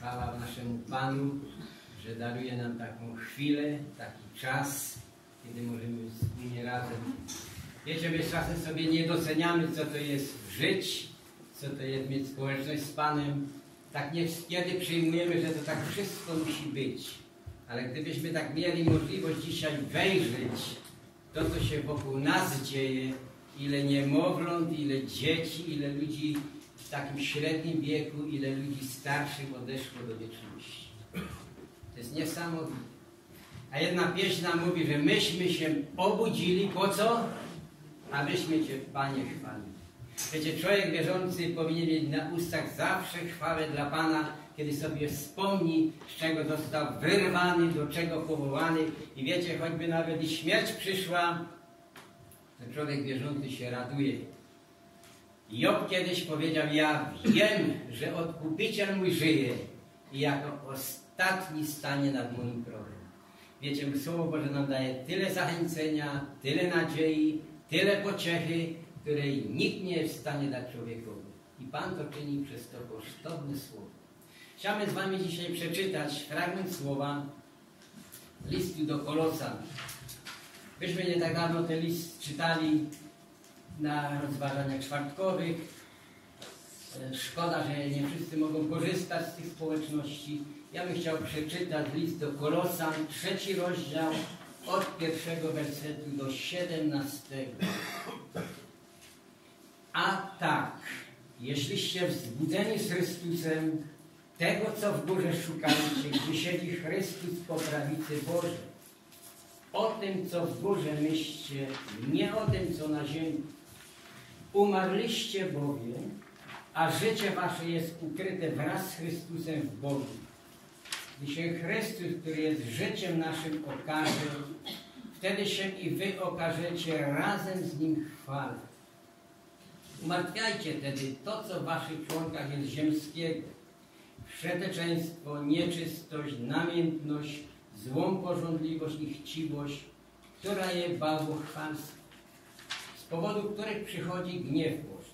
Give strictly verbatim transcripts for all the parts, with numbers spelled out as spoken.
chwała naszemu Panu, że daruje nam taką chwilę, taki czas, kiedy możemy wspólnie razem. Wiecie, my czasem sobie nie doceniamy, co to jest żyć, co to jest mieć społeczność z Panem. Tak niekiedy przyjmujemy, że to tak wszystko musi być. Ale gdybyśmy tak mieli możliwość dzisiaj wejrzeć to, co się wokół nas dzieje, ile niemowląt, ile dzieci, ile ludzi w takim średnim wieku, ile ludzi starszych odeszło do wieczności. To jest niesamowite. A jedna pieśń nam mówi, że myśmy się obudzili, po co? Abyśmy Cię, Panie, chwalili. Wiecie, człowiek wierzący powinien mieć na ustach zawsze chwałę dla Pana, kiedy sobie wspomni, z czego został wyrwany, do czego powołany. I wiecie, choćby nawet i śmierć przyszła, to człowiek wierzący się raduje. Job kiedyś powiedział, ja wiem, że Odkupiciel mój żyje i jako ostatni stanie nad moim progiem. Wiecie, Słowo Boże nam daje tyle zachęcenia, tyle nadziei, tyle pociechy, której nikt nie jest w stanie dać człowiekowi. I Pan to czyni przez to kosztowne Słowo. Chciałbym z Wami dzisiaj przeczytać fragment Słowa listu do Kolosan. Myśmy nie tak dawno ten list czytali na rozważaniach czwartkowych. Szkoda, że nie wszyscy mogą korzystać z tych społeczności. Ja bym chciał przeczytać list do Kolosan, trzeci rozdział, od pierwszego wersetu do siedemnastego. A tak, jeśliście wzbudzeni z Chrystusem, tego, co w górze szukajcie, gdzie siedzi Chrystus po prawicy Bożej. O tym, co w górze myślcie, nie o tym, co na ziemi. Umarliście bowiem, a życie wasze jest ukryte wraz z Chrystusem w Bogu. Gdy się Chrystus, który jest życiem naszym, okaże, wtedy się i wy okażecie razem z Nim w chwale. Umartwiajcie wtedy to, co w waszych członkach jest ziemskiego. Wszeteczeństwo, nieczystość, namiętność, złą pożądliwość i chciwość, która je bałwochwalstwo, z powodu których przychodzi gniew Boży.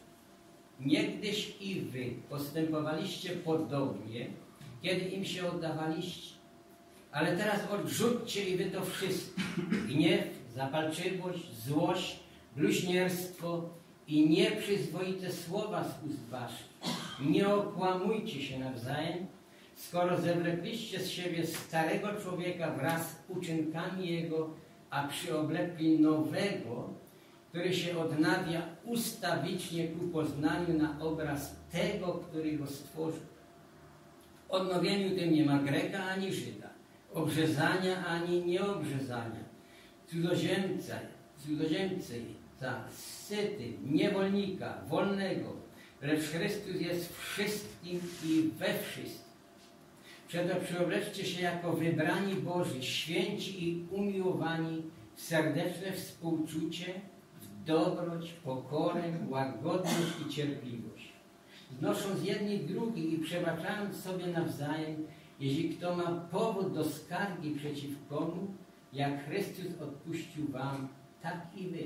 Niegdyś i wy postępowaliście podobnie, kiedy im się oddawaliście. Ale teraz odrzućcie i wy to wszystko. Gniew, zapalczywość, złość, bluźnierstwo i nieprzyzwoite słowa z ust waszych. Nie okłamujcie się nawzajem, skoro zewlekliście z siebie starego człowieka wraz z uczynkami jego, a przyoblekli nowego, który się odnawia ustawicznie ku poznaniu na obraz tego, który go stworzył. W odnowieniu tym nie ma Greka ani Żyda, obrzezania ani nieobrzezania, cudzoziemca, cudzoziemcy, scyty, niewolnika, wolnego, lecz Chrystus jest wszystkim i we wszystkim. Przeto przyobleczcie się jako wybrani Boży, święci i umiłowani w serdeczne współczucie, w dobroć, pokorę, łagodność i cierpliwość. Znosząc jedni drugich i przebaczając sobie nawzajem, jeśli kto ma powód do skargi przeciw komu, jak Chrystus odpuścił wam, tak i wy.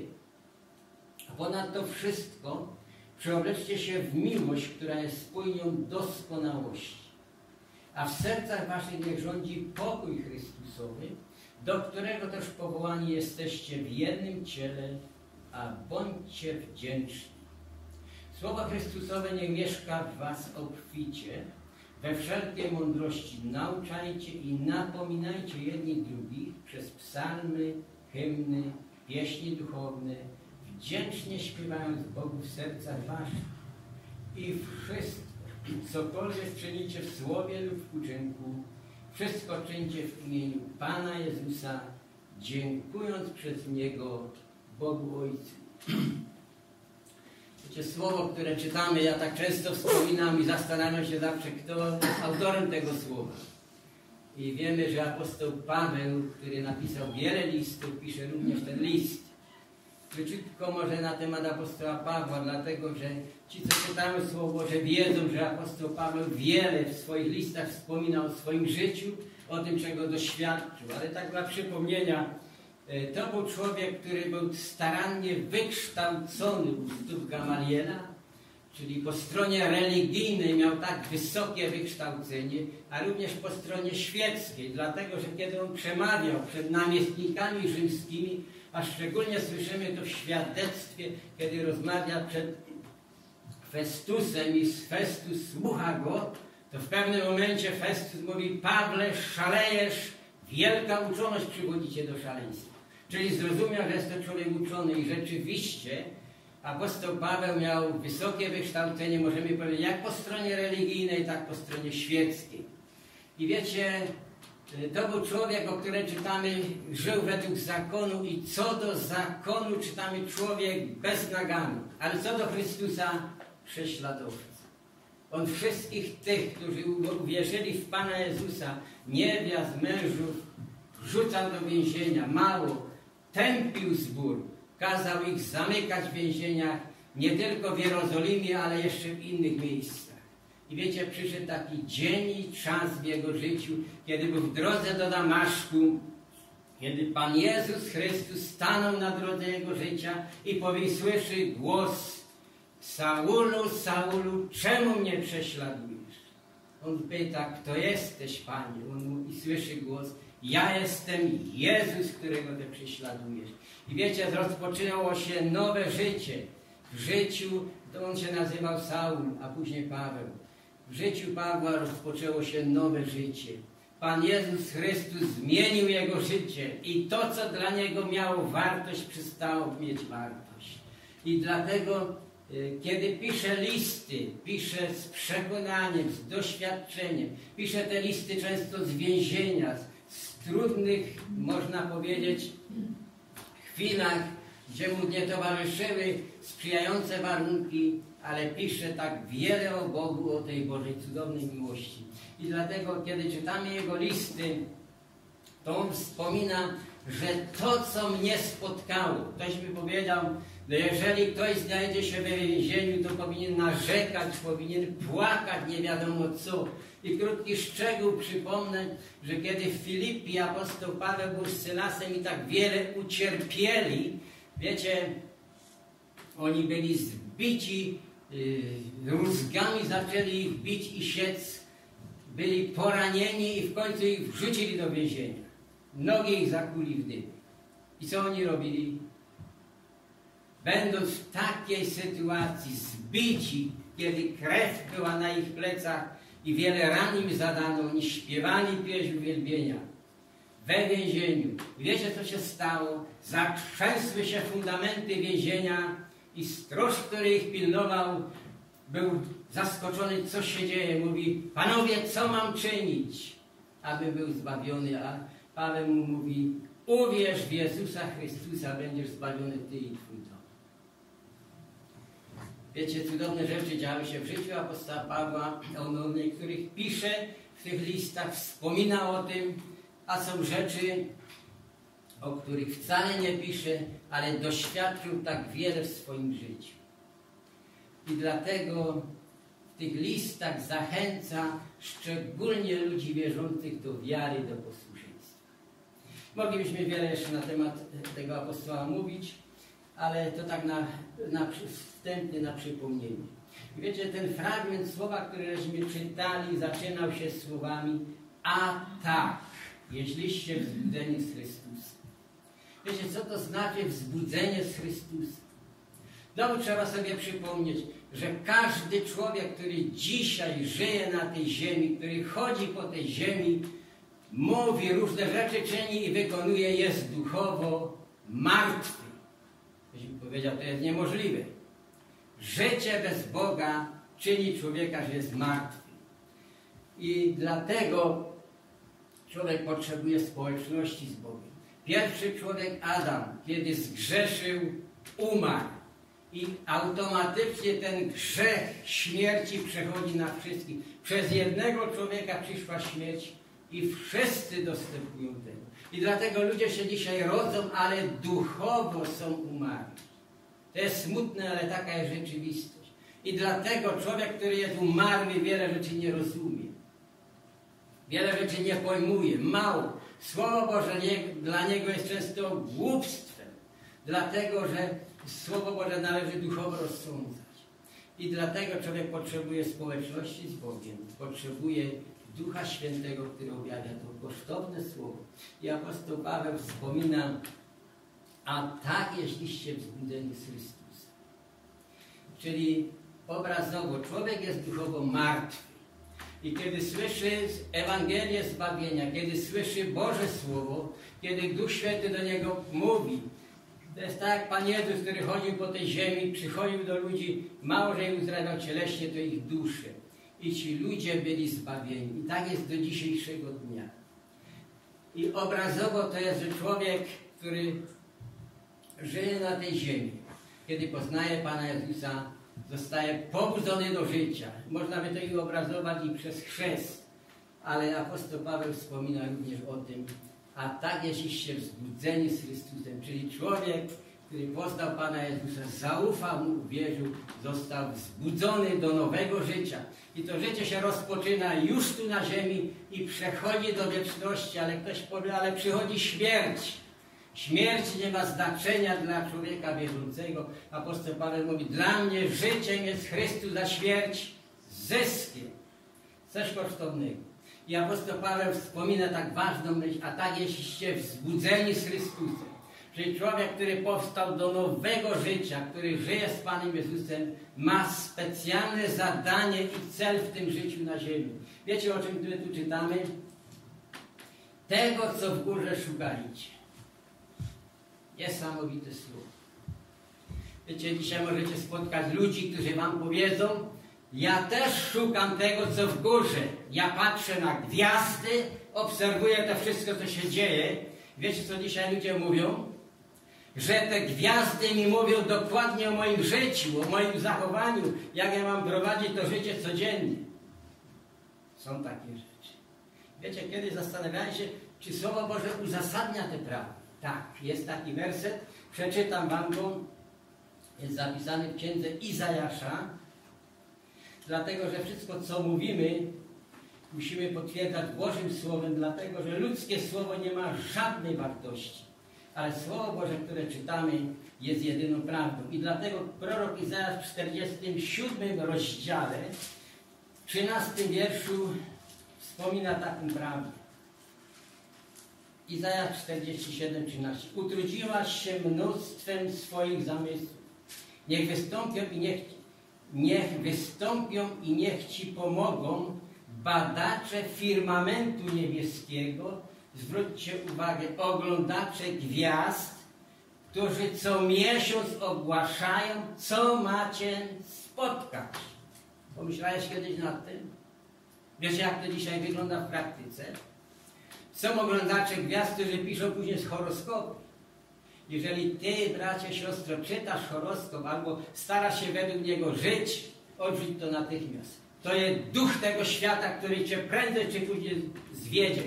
A ponad to wszystko przeobleczcie się w miłość, która jest spójnią doskonałości. A w sercach waszych niech rządzi pokój Chrystusowy, do którego też powołani jesteście w jednym ciele, a bądźcie wdzięczni. Słowo Chrystusowe niech mieszka w was obficie, we wszelkiej mądrości nauczajcie i napominajcie jedni drugich przez psalmy, hymny, pieśni duchowne, wdzięcznie śpiewając Bogu w sercach waszych. I wszystko, cokolwiek czynicie w słowie lub w uczynku, wszystko czyńcie w imieniu Pana Jezusa, dziękując przez Niego Bogu Ojcu. Wiecie, słowo, które czytamy, ja tak często wspominam i zastanawiam się zawsze, kto jest autorem tego słowa. I wiemy, że apostoł Paweł, który napisał wiele listów, pisze również ten list. Króciutko może na temat apostoła Pawła, dlatego że ci, co czytają Słowo Boże, wiedzą, że apostoł Paweł wiele w swoich listach wspominał o swoim życiu, o tym, czego doświadczył. Ale tak dla przypomnienia, to był człowiek, który był starannie wykształcony u stóp Gamaliela, czyli po stronie religijnej miał tak wysokie wykształcenie, a również po stronie świeckiej, dlatego że kiedy on przemawiał przed namiestnikami rzymskimi, a szczególnie słyszymy to w świadectwie, kiedy rozmawia przed Festusem i Festus słucha go, to w pewnym momencie Festus mówi: Pawle, szalejesz, wielka uczoność przywodzi cię do szaleństwa. Czyli zrozumiał, że jest to człowiek uczony i rzeczywiście apostoł Paweł miał wysokie wykształcenie, możemy powiedzieć, jak po stronie religijnej, tak po stronie świeckiej. I wiecie, to był człowiek, o którym czytamy, żył według zakonu i co do zakonu czytamy człowiek bez naganu, ale co do Chrystusa prześladowca. On wszystkich tych, którzy uwierzyli w Pana Jezusa, niewiast, mężów, rzucał do więzienia, mało, tępił zbór, kazał ich zamykać w więzieniach, nie tylko w Jerozolimie, ale jeszcze w innych miejscach. I wiecie, przyszedł taki dzień i czas w jego życiu, kiedy był w drodze do Damaszku, kiedy Pan Jezus Chrystus stanął na drodze jego życia i powie, słyszy głos: Saulu, Saulu, czemu mnie prześladujesz? On pyta, kto jesteś, Panie? On mówi, i słyszy głos: ja jestem Jezus, którego Ty prześladujesz. I wiecie, rozpoczęło się nowe życie. W życiu, to on się nazywał Saul, a później Paweł. W życiu Pawła rozpoczęło się nowe życie. Pan Jezus Chrystus zmienił jego życie i to, co dla niego miało wartość, przestało mieć wartość. I dlatego, kiedy pisze listy, pisze z przekonaniem, z doświadczeniem, pisze te listy często z więzienia, z trudnych, można powiedzieć, chwilach, gdzie mu nie towarzyszyły sprzyjające warunki, ale pisze tak wiele o Bogu, o tej Bożej cudownej miłości. I dlatego, kiedy czytamy jego listy, to on wspomina, że to, co mnie spotkało, ktoś by powiedział, no jeżeli ktoś znajdzie się w więzieniu, to powinien narzekać, powinien płakać, nie wiadomo co. I krótki szczegół przypomnę, że kiedy w Filipii apostoł Paweł był z Sylasem i tak wiele ucierpieli, wiecie, oni byli zbici, yy, rózgami zaczęli ich bić i siec, byli poranieni i w końcu ich wrzucili do więzienia. Nogi ich zakuli w dym. I co oni robili? Będąc w takiej sytuacji, zbici, kiedy krew była na ich plecach i wiele ran im zadano, oni śpiewali pieśń uwielbienia we więzieniu. I wiecie, co się stało? Zatrzęsły się fundamenty więzienia i stróż, który ich pilnował, był zaskoczony, co się dzieje. Mówi: panowie, co mam czynić, aby był zbawiony? A Paweł mu mówi: uwierz w Jezusa Chrystusa, będziesz zbawiony ty i twój dom. Wiecie, cudowne rzeczy działy się w życiu apostoła Pawła. On o niektórych pisze w tych listach, wspomina o tym, a są rzeczy, o których wcale nie pisze, ale doświadczył tak wiele w swoim życiu. I dlatego w tych listach zachęca szczególnie ludzi wierzących do wiary, do posłuszeństwa. Moglibyśmy wiele jeszcze na temat tego apostoła mówić, ale to tak na, na wstępnie, na przypomnienie. I wiecie, ten fragment słowa, który żeśmy czytali, zaczynał się słowami: a tak, jeśliście wzbudzeni z Chrystusa. Wiecie, co to znaczy wzbudzenie z Chrystusa? Znowu trzeba sobie przypomnieć, że każdy człowiek, który dzisiaj żyje na tej ziemi, który chodzi po tej ziemi, mówi różne rzeczy, czyni i wykonuje, jest duchowo martwy. Ktoś by powiedział, to jest niemożliwe. Życie bez Boga czyni człowieka, że jest martwy. I dlatego człowiek potrzebuje społeczności z Bogiem. Pierwszy człowiek, Adam, kiedy zgrzeszył, umarł. I automatycznie ten grzech śmierci przechodzi na wszystkich. Przez jednego człowieka przyszła śmierć i wszyscy dostępują tego. I dlatego ludzie się dzisiaj rodzą, ale duchowo są umarli. To jest smutne, ale taka jest rzeczywistość. I dlatego człowiek, który jest umarły, wiele rzeczy nie rozumie. Wiele rzeczy nie pojmuje. Mało. Słowo Boże nie, dla niego jest często głupstwem. Dlatego, że Słowo Boże należy duchowo rozsądzać. I dlatego człowiek potrzebuje społeczności z Bogiem, potrzebuje Ducha Świętego, który objawia to kosztowne słowo. I apostoł Paweł wspomina, a tak jeśliście wzbudzeni z Chrystusa. Czyli obrazowo, człowiek jest duchowo martwy. I kiedy słyszy Ewangelię zbawienia, kiedy słyszy Boże Słowo, kiedy Duch Święty do niego mówi, to jest tak jak Pan Jezus, który chodził po tej ziemi, przychodził do ludzi, mało że ich uzdrawiał cieleśnie, to ich dusze. I ci ludzie byli zbawieni. I tak jest do dzisiejszego dnia. I obrazowo to jest, że człowiek, który żyje na tej ziemi, kiedy poznaje Pana Jezusa, zostaje pobudzony do życia. Można by to i obrazować i przez chrzest. Ale apostoł Paweł wspomina również o tym, a tak jeśliście wzbudzeni z Chrystusem, czyli człowiek, który poznał Pana Jezusa, zaufał Mu, uwierzył, został wzbudzony do nowego życia. I to życie się rozpoczyna już tu na ziemi i przechodzi do wieczności, ale ktoś powie, ale przychodzi śmierć. Śmierć nie ma znaczenia dla człowieka wierzącego. Apostoł Paweł mówi, dla mnie życiem jest Chrystus, a śmierć zyskiem. Coś kosztownego. I apostoł Paweł wspomina tak ważną myśl, a tak jeśliście wzbudzeni z Chrystusem. Czyli człowiek, który powstał do nowego życia, który żyje z Panem Jezusem, ma specjalne zadanie i cel w tym życiu na ziemi. Wiecie, o czym my tu czytamy? Tego, co w górze szukaliście. Niesamowite słowo. Wiecie, dzisiaj możecie spotkać ludzi, którzy wam powiedzą, ja też szukam tego, co w górze. Ja patrzę na gwiazdy, obserwuję to wszystko, co się dzieje. Wiecie, co dzisiaj ludzie mówią? Że te gwiazdy mi mówią dokładnie o moim życiu, o moim zachowaniu, jak ja mam prowadzić to życie codziennie. Są takie rzeczy. Wiecie, kiedyś zastanawiałem się, czy Słowo Boże uzasadnia te prawa. Tak, jest taki werset, przeczytam wam go, jest zapisany w księdze Izajasza, dlatego, że wszystko, co mówimy, musimy potwierdzać Bożym Słowem, dlatego, że ludzkie Słowo nie ma żadnej wartości. Ale Słowo Boże, które czytamy, jest jedyną prawdą. I dlatego prorok Izajasz w czterdziestym siódmym rozdziale, w trzynastym wierszu wspomina taką prawdę. Izajasz czterdzieści siedem, trzynaście. Utrudziłaś się mnóstwem swoich zamysłów. Niech wystąpią i niech, niech wystąpią i niech Ci pomogą badacze firmamentu niebieskiego. Zwróćcie uwagę, oglądacze gwiazd, którzy co miesiąc ogłaszają, co macie spotkać. Pomyślałeś kiedyś nad tym? Wiesz, jak to dzisiaj wygląda w praktyce? Są oglądacze gwiazd, którzy piszą później z horoskopu. Jeżeli ty, bracie, siostro, czytasz horoskop albo starasz się według niego żyć, odrzuć to natychmiast. To jest duch tego świata, który cię prędzej czy później zwiedzie.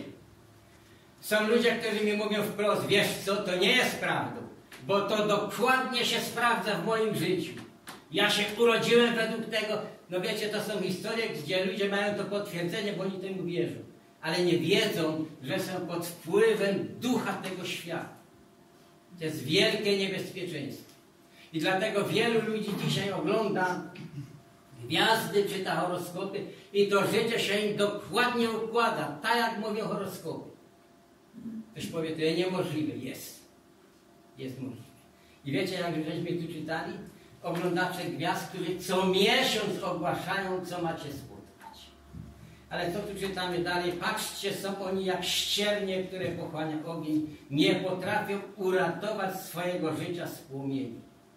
Są ludzie, którzy mi mówią wprost, wiesz co, to nie jest prawdą, bo to dokładnie się sprawdza w moim życiu. Ja się urodziłem według tego. No wiecie, to są historie, gdzie ludzie mają to potwierdzenie, bo oni temu wierzą. Ale nie wiedzą, że są pod wpływem ducha tego świata. To jest wielkie niebezpieczeństwo. I dlatego wielu ludzi dzisiaj ogląda gwiazdy, czyta horoskopy i to życie się im dokładnie układa, tak jak mówią horoskopy. Ktoś powie, to jest niemożliwe. Jest. Jest możliwe. I wiecie, jak żeśmy tu czytali? Oglądacze gwiazd, którzy co miesiąc ogłaszają, co macie spotkać. Ale co tu czytamy dalej? Patrzcie, są oni jak ściernie, które pochłania ogień. Nie potrafią uratować swojego życia z płomieni.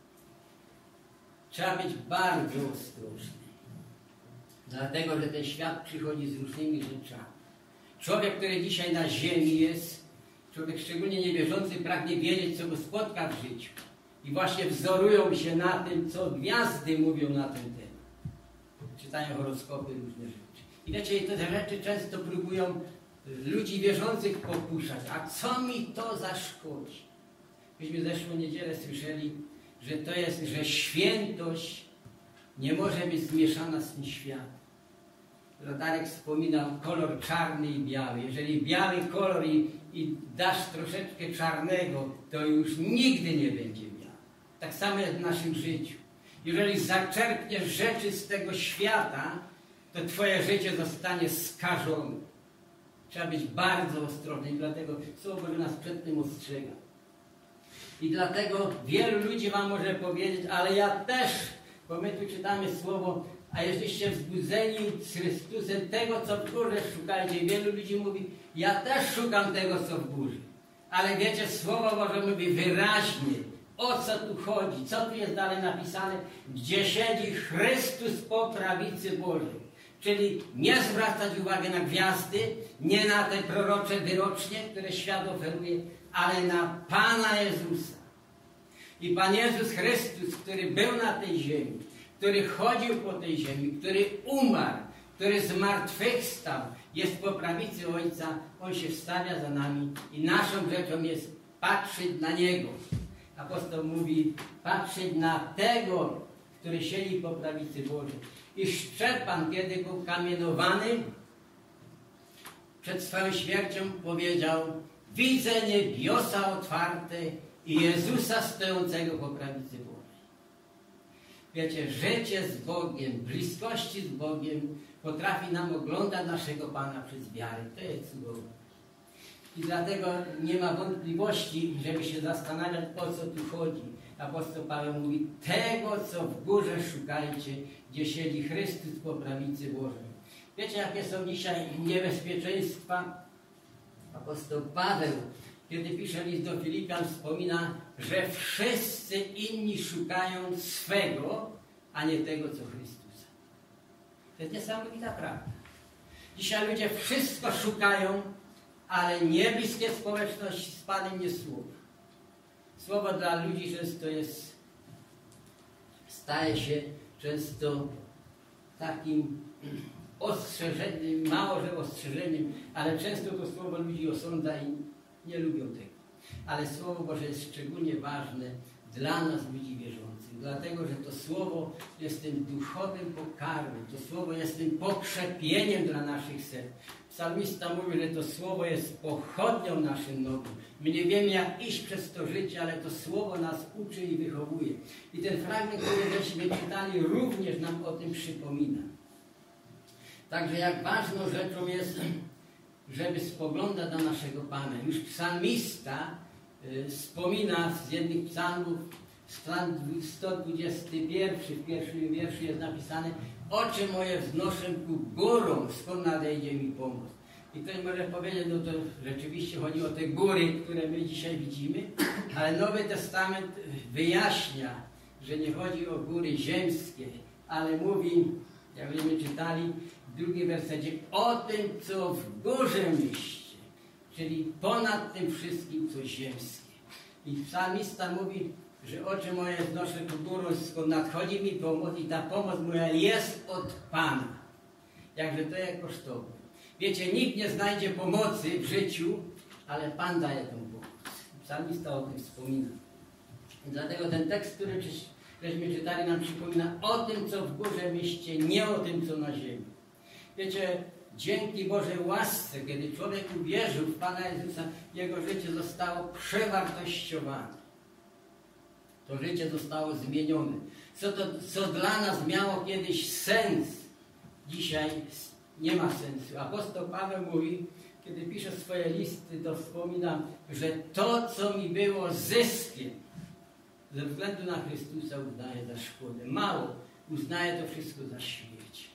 Trzeba być bardzo ostrożny. Dlatego, że ten świat przychodzi z różnymi rzeczami. Człowiek, który dzisiaj na ziemi jest, człowiek szczególnie niewierzący, pragnie wiedzieć, co go spotka w życiu. I właśnie wzorują się na tym, co gwiazdy mówią na ten temat. Czytają horoskopy, różne rzeczy. I wiecie, te rzeczy często próbują ludzi wierzących pokuszać. A co mi to zaszkodzi? Myśmy zeszłą niedzielę słyszeli, że to jest, że świętość nie może być zmieszana z tym światem. Radarek wspominał kolor czarny i biały. Jeżeli biały kolor i, i dasz troszeczkę czarnego, to już nigdy nie będzie biały. Tak samo jest w naszym życiu. Jeżeli zaczerpniesz rzeczy z tego świata, to twoje życie zostanie skażone. Trzeba być bardzo ostrożny i dlatego Słowo Boże nas przed tym ostrzega. I dlatego wielu ludzi wam może powiedzieć, ale ja też, bo my tu czytamy Słowo, a jesteście wzbudzeni z Chrystusem tego, co w górze szukajcie. I wielu ludzi mówi, ja też szukam tego, co w górze. Ale wiecie, Słowo Boże mówi wyraźnie, o co tu chodzi, co tu jest dalej napisane, gdzie siedzi Chrystus po prawicy Bożej. Czyli nie zwracać uwagi na gwiazdy, nie na te prorocze wyrocznie, które świat oferuje, ale na Pana Jezusa. I Pan Jezus Chrystus, który był na tej ziemi, który chodził po tej ziemi, który umarł, który zmartwychwstał, jest po prawicy Ojca, On się wstawia za nami i naszą rzeczą jest patrzeć na Niego. Apostoł mówi, patrzeć na tego, który siedzi po prawicy Bożej. I Szczepan, kiedy był kamienowany, przed swoją śmiercią powiedział, widzę niebiosa otwarte i Jezusa stojącego po prawicy Bożej. Wiecie, życie z Bogiem, bliskości z Bogiem potrafi nam oglądać naszego Pana przez wiarę. To jest cudowne. I dlatego nie ma wątpliwości, żeby się zastanawiać, o co tu chodzi. Apostoł Paweł mówi, tego, co w górze szukajcie, gdzie siedzi Chrystus po prawicy Bożej. Wiecie, jakie są dzisiaj niebezpieczeństwa? Apostoł Paweł, kiedy pisze list do Filipian, wspomina, że wszyscy inni szukają swego, a nie tego, co Chrystusa. To jest niesamowita prawda. Dzisiaj ludzie wszystko szukają, ale nie bliskie społeczności z Panem nie słowo. Słowo dla ludzi często jest, staje się często takim ostrzeżeniem, mało że ostrzeżeniem, ale często to słowo ludzi osądza i nie lubią tego. Ale Słowo Boże jest szczególnie ważne dla nas, ludzi wierzących, dlatego, że to Słowo jest tym duchowym pokarmem, to Słowo jest tym pokrzepieniem dla naszych serc. Psalmista mówi, że to Słowo jest pochodnią naszym nogom. My nie wiemy, jak iść przez to życie, ale to Słowo nas uczy i wychowuje. I ten fragment, który żeśmy czytali, również nam o tym przypomina. Także jak ważną rzeczą jest, żeby spoglądać na naszego Pana. Już psalmista y, wspomina z jednych psalmów, psalm sto dwudziesty pierwszy, w pierwszym wierszu jest napisane, oczy moje wznoszę ku górom, skąd nadejdzie mi pomoc. I ktoś może powiedzieć, no to rzeczywiście chodzi o te góry, które my dzisiaj widzimy, ale Nowy Testament wyjaśnia, że nie chodzi o góry ziemskie, ale mówi, jak będziemy czytali w drugim wersecie, o tym, co w górze mieście, czyli ponad tym wszystkim, co ziemskie. I psalmista mówi, że oczy moje wznoszę ku górą, skąd nadchodzi mi pomoc i ta pomoc moja jest od Pana. Jakże to jest kosztowne. Wiecie, nikt nie znajdzie pomocy w życiu, ale Pan daje tę pomoc. Psalmista o tym wspomina. I dlatego ten tekst, który żeśmy czytali, nam przypomina o tym, co w górze mieście, nie o tym, co na ziemi. Wiecie, dzięki Bożej łasce, kiedy człowiek uwierzył w Pana Jezusa, jego życie zostało przewartościowane. To życie zostało zmienione. Co, to, co dla nas miało kiedyś sens, dzisiaj nie ma sensu. Apostoł Paweł mówi, kiedy pisze swoje listy, to wspomina, że to, co mi było zyskiem, ze względu na Chrystusa uznaję za szkodę. Mało, uznaję to wszystko za śmierć.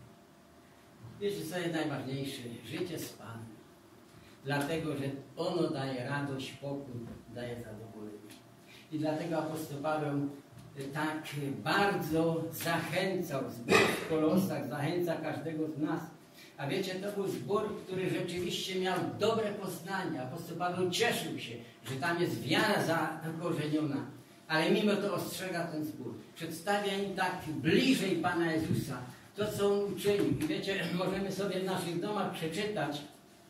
Wiecie, co jest najważniejsze? Życie z Panem. Dlatego, że ono daje radość, pokój, daje zadowolenie. I dlatego apostoł Paweł tak bardzo zachęcał zbór w Kolosach, zachęca każdego z nas. A wiecie, to był zbór, który rzeczywiście miał dobre poznanie. Apostoł Paweł cieszył się, że tam jest wiara zakorzeniona. Ale mimo to ostrzega ten zbór. Przedstawia im tak bliżej Pana Jezusa to, co On uczynił. I wiecie, możemy sobie w naszych domach przeczytać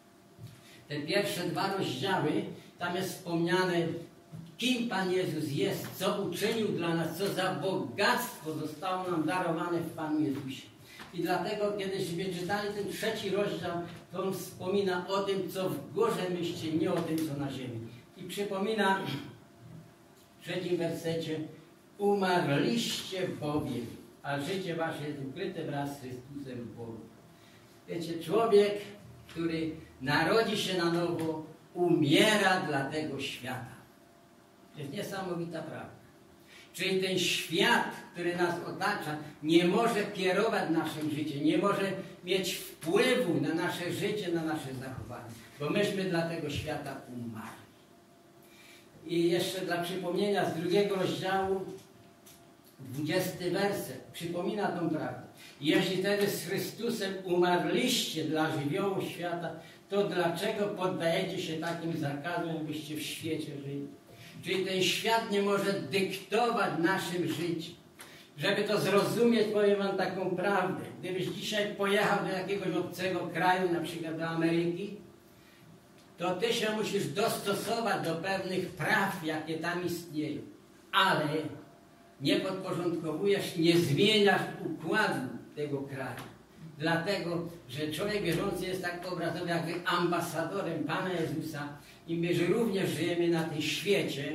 te pierwsze dwa rozdziały. Tam jest wspomniane, kim Pan Jezus jest, co uczynił dla nas, co za bogactwo zostało nam darowane w Panu Jezusie. I dlatego, kiedyśmy czytali ten trzeci rozdział, to on wspomina o tym, co w górze mieście, nie o tym, co na ziemi. I przypomina w trzecim wersecie Umarliście bowiem, a życie wasze jest ukryte wraz z Chrystusem w Bogu. Wiecie, człowiek, który narodzi się na nowo, umiera dla tego świata. To jest niesamowita prawda. Czyli ten świat, który nas otacza, nie może kierować naszym życiem, nie może mieć wpływu na nasze życie, na nasze zachowanie, bo myśmy dla tego świata umarli. I jeszcze dla przypomnienia z drugiego rozdziału, dwudziesty werset, przypomina tą prawdę. Jeśli wtedy z Chrystusem umarliście dla żywiołu świata, to dlaczego poddajecie się takim zakazom, jakbyście w świecie żyli? Czyli ten świat nie może dyktować naszym życiem. Żeby to zrozumieć, powiem wam taką prawdę. Gdybyś dzisiaj pojechał do jakiegoś obcego kraju, na przykład do Ameryki, to ty się musisz dostosować do pewnych praw, jakie tam istnieją. Ale nie podporządkowujesz, nie zmieniasz układu tego kraju. Dlatego, że człowiek wierzący jest tak obrazowy, jakby ambasadorem Pana Jezusa i my że również żyjemy na tym świecie,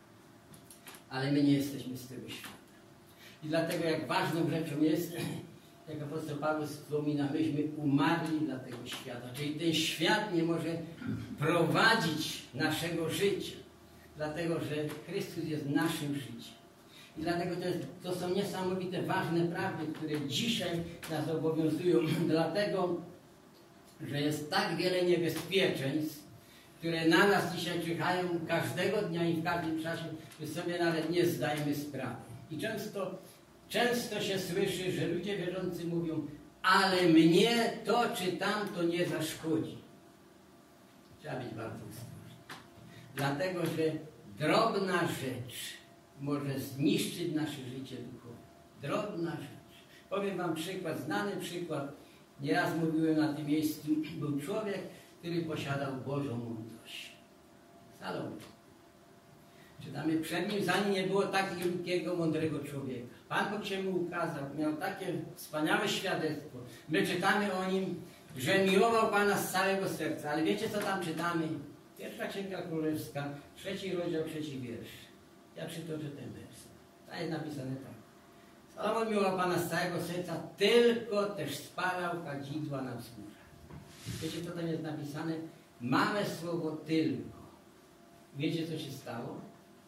ale my nie jesteśmy z tego świata. I dlatego jak ważną rzeczą jest, jak apostoł Paweł wspomina, myśmy umarli dla tego świata. Czyli ten świat nie może prowadzić naszego życia, dlatego że Chrystus jest naszym życiem. I dlatego to, jest, to są niesamowite, ważne prawdy, które dzisiaj nas obowiązują, dlatego, że jest tak wiele niebezpieczeństw, które na nas dzisiaj czyhają każdego dnia i w każdym czasie, że sobie nawet nie zdajemy sprawy. I często, często się słyszy, że ludzie wierzący mówią, ale mnie to czy tamto nie zaszkodzi. Trzeba być bardzo ostrożnym. Dlatego, że drobna rzecz może zniszczyć nasze życie duchowe. Drobna rzecz. Powiem wam przykład, znany przykład. Nieraz mówiłem na tym miejscu. Był człowiek, który posiadał Bożą mądrość. Salomon. Czytamy przed nim, zanim nie było takiego mądrego człowieka. Pan Bóg się mu ukazał, miał takie wspaniałe świadectwo. My czytamy o nim, że miłował Pana z całego serca. Ale wiecie, co tam czytamy? Pierwsza Księga Królewska, trzeci rozdział, trzeci wiersz. Ja przytoczę ten wers. To jest napisane tak. Salomon miłował Pana z całego serca, tylko też spalał kadzidła na wzgórzach. Wiecie, co tam jest napisane? Małe słowo tylko. Wiecie, co się stało?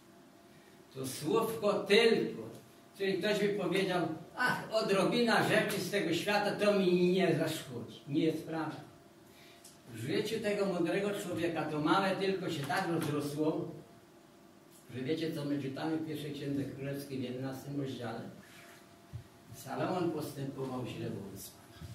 To słówko tylko. Czyli ktoś by powiedział, ach, odrobina rzeczy z tego świata to mi nie zaszkodzi. Nie jest prawda. W życiu tego mądrego człowieka to małe tylko się tak rozrosło, że wiecie, co my czytamy w pierwszej Księdze Królewskiej w jedenastym rozdziale? Salomon postępował źle wobec Pana.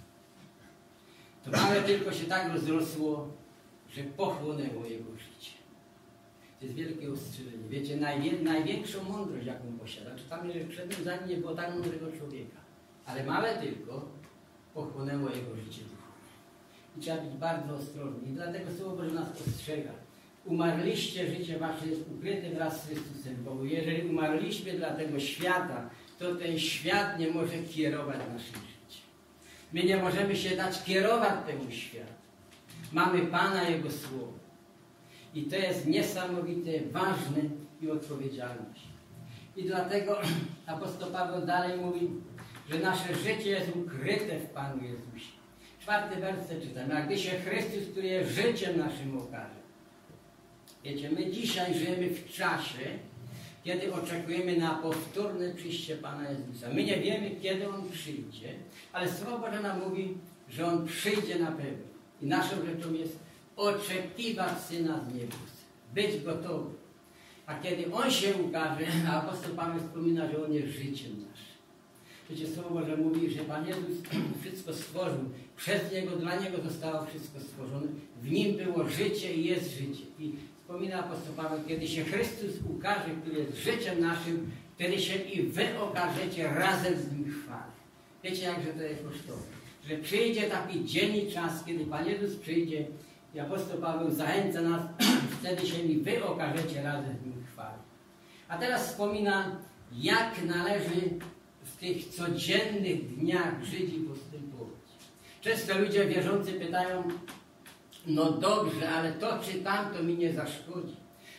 To małe tylko się tak rozrosło, że pochłonęło jego życie. To jest wielkie ostrzeżenie. Wiecie, najwię największą mądrość, jaką posiada. Czytamy, że przed nim zanim nie było tak mądrego człowieka. Ale małe tylko pochłonęło jego życie duchowe. I trzeba być bardzo ostrożny. I dlatego Słowo Boże nas ostrzega. Umarliście, życie wasze jest ukryte wraz z Chrystusem Bogu. Jeżeli umarliśmy dla tego świata, to ten świat nie może kierować naszym życiem. My nie możemy się dać kierować temu światu. Mamy Pana, Jego Słowo. I to jest niesamowite, ważne i odpowiedzialność. I dlatego apostoł Paweł dalej mówi, że nasze życie jest ukryte w Panu Jezusie. Czwarty werset czytamy. A gdy się Chrystus, który jest życiem naszym, okaże. Wiecie, my dzisiaj żyjemy w czasie, kiedy oczekujemy na powtórne przyjście Pana Jezusa. My nie wiemy, kiedy On przyjdzie, ale Słowo Boże nam mówi, że On przyjdzie na pewno. I naszą rzeczą jest oczekiwać Syna z niebus, być gotowy. A kiedy On się ukaże, a apostoł Paweł wspomina, że On jest życiem naszym. Wiecie, Słowo Boże mówi, że Pan Jezus wszystko stworzył. Przez Niego, dla Niego zostało wszystko stworzone. W Nim było życie i jest życie. I wspomina apostoł Paweł, kiedy się Chrystus ukaże, który jest życiem naszym, wtedy się i wy okażecie razem z Nim w chwale. Wiecie, jakże to jest kosztowne. Że przyjdzie taki dzień i czas, kiedy Pan Jezus przyjdzie i apostoł Paweł zachęca nas, wtedy się i wy okażecie razem z Nim w chwale. A teraz wspomina, jak należy w tych codziennych dniach żyć i postępować. Często ludzie wierzący pytają, no dobrze, ale to czy tamto mi nie zaszkodzi.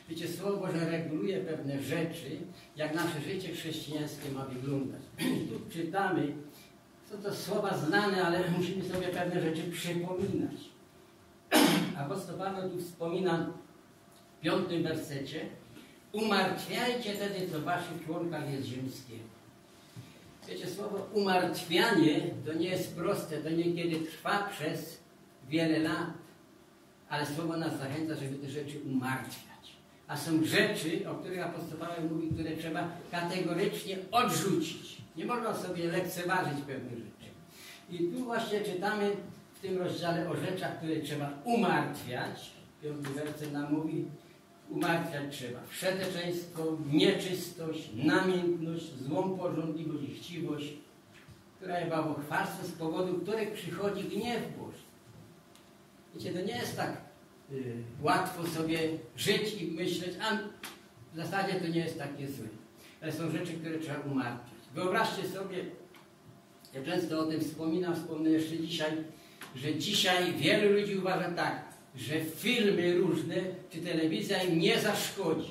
Wiecie, Słowo Boże reguluje pewne rzeczy, jak nasze życie chrześcijańskie ma wyglądać. Tu czytamy, są to słowa znane, ale musimy sobie pewne rzeczy przypominać. Apostoł Paweł tu wspomina w piątym wersecie: umartwiajcie wtedy, co w waszych członkach jest ziemskiego. Wiecie, słowo umartwianie to nie jest proste, to niekiedy trwa przez wiele lat, ale słowo nas zachęca, żeby te rzeczy umartwiać. A są rzeczy, o których apostoł Paweł mówi, które trzeba kategorycznie odrzucić. Nie można sobie lekceważyć pewnych rzeczy. I tu właśnie czytamy w tym rozdziale o rzeczach, które trzeba umartwiać. Piąty werset nam mówi: umartwiać trzeba wszeteczeństwo, nieczystość, namiętność, złą pożądliwość i chciwość, która jest bałwochwalstwem, z powodu których przychodzi gniew Boży. Wiecie, to nie jest tak y, łatwo sobie żyć i myśleć, a w zasadzie to nie jest takie złe. Ale są rzeczy, które trzeba umartwiać. Wyobraźcie sobie, ja często o tym wspominam, wspomnę jeszcze dzisiaj, że dzisiaj wielu ludzi uważa tak, że filmy różne, czy telewizja im nie zaszkodzi.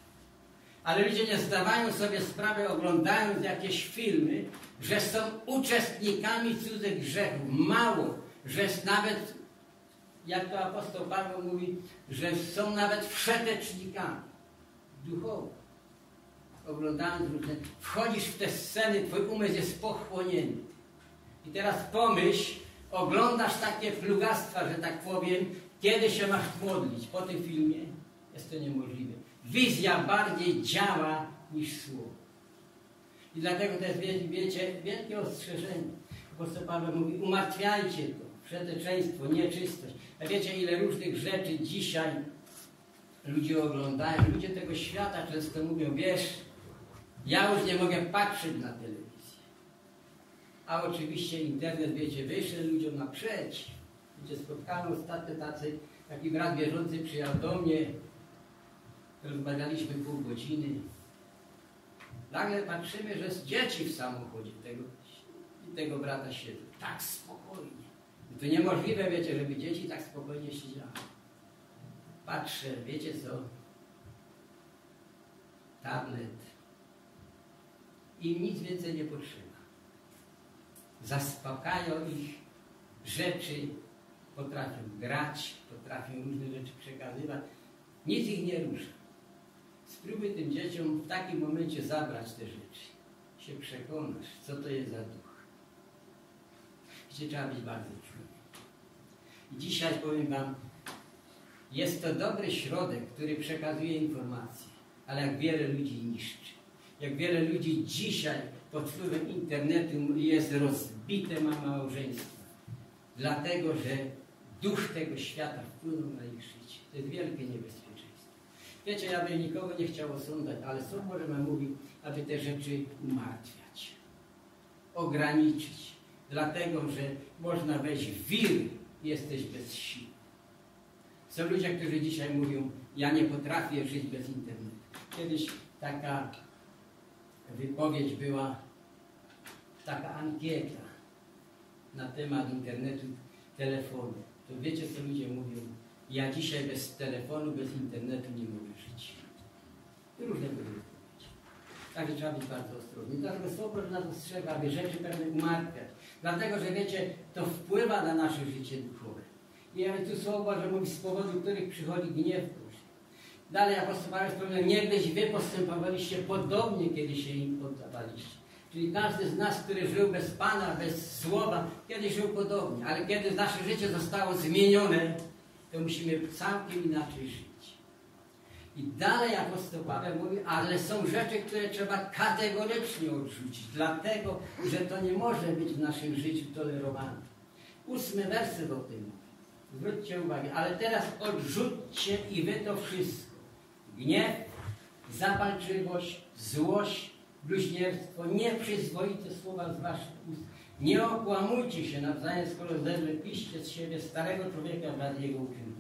Ale ludzie nie zdawają sobie sprawy, oglądając jakieś filmy, że są uczestnikami cudzych grzechów. Mało, że jest nawet, jak to apostoł Paweł mówi, że są nawet wszetecznikami duchowo. Oglądając różne, wchodzisz w te sceny, twój umysł jest pochłonięty. I teraz pomyśl, oglądasz takie plugastwa, że tak powiem, kiedy się masz modlić? Po tym filmie jest to niemożliwe. Wizja bardziej działa niż słowo. I dlatego to jest, wiecie, wielkie ostrzeżenie. Apostoł Paweł mówi: umartwiajcie to, wszeteczeństwo, nieczystość. A wiecie, ile różnych rzeczy dzisiaj ludzie oglądają. Ludzie tego świata często mówią: wiesz, ja już nie mogę patrzeć na telewizję. A oczywiście internet, wiecie, wyszedł ludziom naprzeciw. Gdzie spotkałem ostatnio tacy, taki brat wierzący przyjechał do mnie, rozmawialiśmy pół godziny. Nagle patrzymy, że z dzieci w samochodzie tego, tego brata siedzą. Tak spokojnie. To niemożliwe, wiecie, żeby dzieci tak spokojnie siedziały. Patrzę, wiecie co? Tablet. Im nic więcej nie potrzeba. Zaspokają ich rzeczy, potrafią grać, potrafią różne rzeczy przekazywać. Nic ich nie rusza. Spróbuj tym dzieciom w takim momencie zabrać te rzeczy. Się przekonasz, co to jest za duch. Gdzie trzeba być bardzo czujny. I dzisiaj powiem wam, jest to dobry środek, który przekazuje informacje, ale jak wiele ludzi niszczy. Jak wiele ludzi dzisiaj pod wpływem internetu jest rozbite, ma małżeństwo. Dlatego, że duch tego świata wpłynął na ich życie. To jest wielkie niebezpieczeństwo. Wiecie, ja bym nikogo nie chciał osądzać, ale Słowo Boże nam mówi, aby te rzeczy umartwiać, ograniczyć. Dlatego, że można wejść w wir i jesteś bez sił. Są ludzie, którzy dzisiaj mówią: ja nie potrafię żyć bez internetu. Kiedyś taka wypowiedź była, taka ankieta na temat internetu, telefonu. To wiecie, co ludzie mówią? Ja dzisiaj bez telefonu, bez internetu nie mogę żyć. I różne były wypowiedzi. Także trzeba być bardzo ostrożny. Dlatego Słowo nas ostrzega, aby rzeczy pewne umartwiać. Dlatego, że wiecie, to wpływa na nasze życie duchowe. I tu Słowo Boże mówi, z powodu których przychodzi gniew Boży. Dalej apostoł Paweł wspomniał: niegdyś wy postępowaliście podobnie, kiedy się im poddawaliście. Czyli każdy z nas, który żył bez Pana, bez Słowa, kiedyś żył podobnie. Ale kiedy nasze życie zostało zmienione, to musimy całkiem inaczej żyć. I dalej apostoł Paweł mówi: ale są rzeczy, które trzeba kategorycznie odrzucić, dlatego, że to nie może być w naszym życiu tolerowane. Ósmy werset o tym mówi. Zwróćcie uwagę, ale teraz odrzućcie i wy to wszystko. Gniew, zapalczywość, złość, bluźnierstwo, nieprzyzwoite słowa z waszych ust. Nie okłamujcie się nawzajem, skoro zlepiście z siebie starego człowieka wraz z jego uczynkami.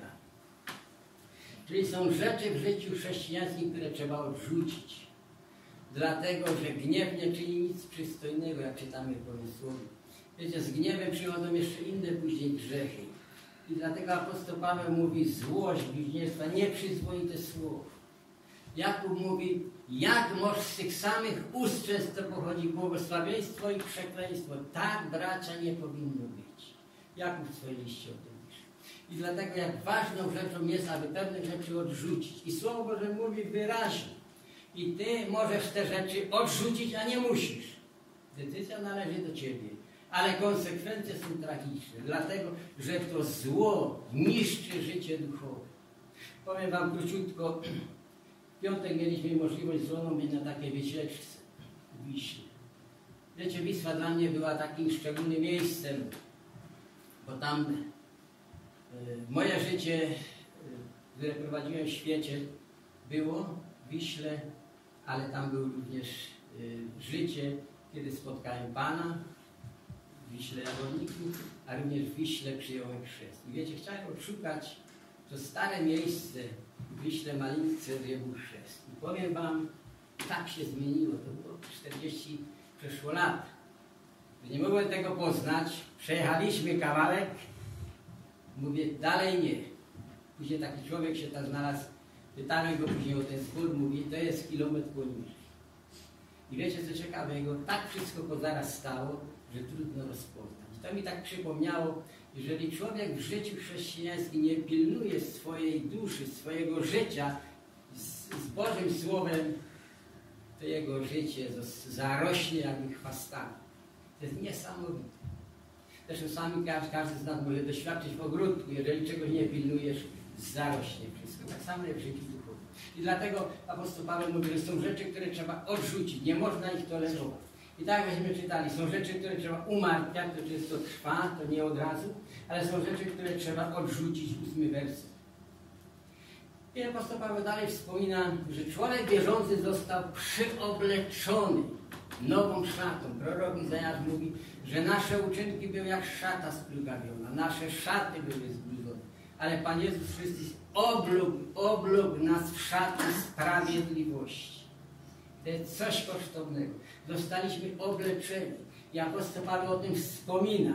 Czyli są rzeczy w życiu chrześcijańskim, które trzeba odrzucić. Dlatego, że gniew nie czyni nic przystojnego, jak czytamy w Pomysłowie. Wiecie, z gniewem przychodzą jeszcze inne później grzechy. I dlatego apostoł Paweł mówi: złość, bluźnierstwa, nieprzyzwoite słowo. Jakub mówi, jak moż z tych samych ust często pochodzi błogosławieństwo i przekleństwo. Tak, bracia, nie powinno być. Jakub w swoim liście o tym pisze. I dlatego jak ważną rzeczą jest, aby pewne rzeczy odrzucić. I Słowo Boże mówi wyraźnie. I ty możesz te rzeczy odrzucić, a nie musisz. Decyzja należy do ciebie. Ale konsekwencje są tragiczne, dlatego, że to zło niszczy życie duchowe. Powiem wam króciutko, w piątek mieliśmy możliwość z żoną być na takiej wycieczce w Wiśle. Wiecie, Wisła dla mnie była takim szczególnym miejscem, bo tam y, moje życie, y, które prowadziłem w świecie, było w Wiśle, ale tam było również y, życie, kiedy spotkałem Pana w Wiśle Jaworniku, a również w Wiśle przyjąłem chrzest. I wiecie, chciałem odszukać to stare miejsce w Wiśle Malince, gdzie był chrzest. I powiem wam, tak się zmieniło. To było czterdzieści przeszło lat. Nie mogłem tego poznać. Przejechaliśmy kawałek. Mówię, dalej nie. Później taki człowiek się tam znalazł. Pytałem go później o ten spór. Mówi, to jest kilometr poniżej. I wiecie co ciekawego? Tak wszystko go zaraz stało, że trudno rozpoznać. To mi tak przypomniało, jeżeli człowiek w życiu chrześcijańskim nie pilnuje swojej duszy, swojego życia z, z Bożym Słowem, to jego życie zarośnie jakby chwastami. To jest niesamowite. Zresztą sami każdy, każdy z nas może doświadczyć w ogródku, jeżeli czegoś nie pilnujesz, zarośnie wszystko. Tak samo jak w życiu duchowym. I dlatego apostoł Paweł mówi, że są rzeczy, które trzeba odrzucić, nie można ich tolerować. I tak jakśmy czytali, są rzeczy, które trzeba umartwiać, to często trwa, to nie od razu, ale są rzeczy, które trzeba odrzucić, ósmy werset. I apostoł Paweł dalej wspomina, że człowiek wierzący został przyobleczony nową szatą. Prorok Izajasz mówi, że nasze uczynki były jak szata splugawiona, nasze szaty były zbrudzone, ale Pan Jezus Chrystus oblógł, oblógł nas w szaty sprawiedliwości. To jest coś kosztownego. Zostaliśmy obleczeni. I apostoł Paweł o tym wspomina.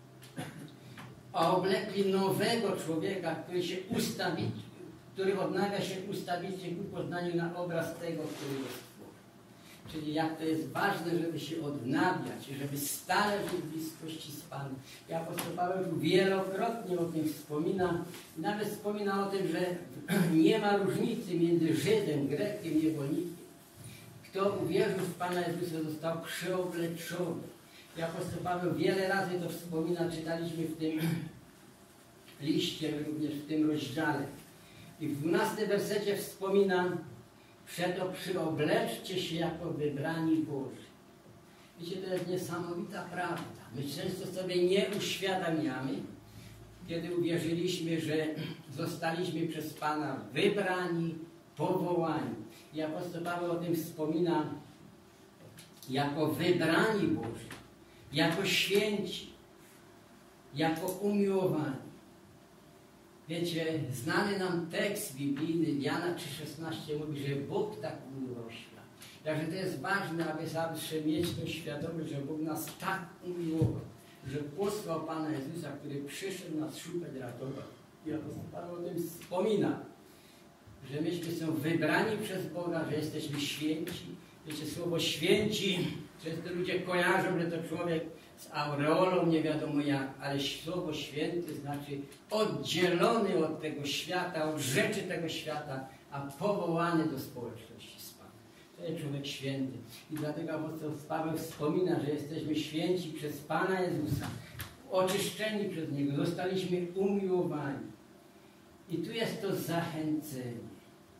A oblekli nowego człowieka, który się ustawi, który odnawia się ustawicznie ku poznaniu na obraz tego, który jest stworzony. Czyli jak to jest ważne, żeby się odnawiać, żeby stale żyć w bliskości z Panem. I apostoł Paweł tu wielokrotnie o tym wspomina. Nawet wspomina o tym, że nie ma różnicy między Żydem, Grekiem, niewolnikiem. Kto uwierzył w Pana Jezusa, został przyobleczony. I apostoł Paweł wiele razy to wspomina, czytaliśmy w tym liście, również w tym rozdziale. I w dwunastym wersecie wspomina, przeto przyobleczcie się jako wybrani Boży. Wiecie, to jest niesamowita prawda. My często sobie nie uświadamiamy, kiedy uwierzyliśmy, że zostaliśmy przez Pana wybrani, powołani. I apostoł Paweł o tym wspomina jako wybrani Boży, jako święci, jako umiłowani. Wiecie, znany nam tekst biblijny Jana trzy szesnaście mówi, że Bóg tak umiłował świat. Także to jest ważne, aby zawsze mieć tą świadomość, że Bóg nas tak umiłował, że posłał Pana Jezusa, który przyszedł nas szukać, ratować. I apostoł Paweł o tym wspomina, że myśmy są wybrani przez Boga, że jesteśmy święci. Wiecie, słowo święci, często ludzie kojarzą, że to człowiek z aureolą, nie wiadomo jak, ale słowo święty znaczy oddzielony od tego świata, od rzeczy tego świata, a powołany do społeczności z Panem. To jest człowiek święty. I dlatego apostoł Paweł wspomina, że jesteśmy święci przez Pana Jezusa, oczyszczeni przez Niego, zostaliśmy umiłowani. I tu jest to zachęcenie.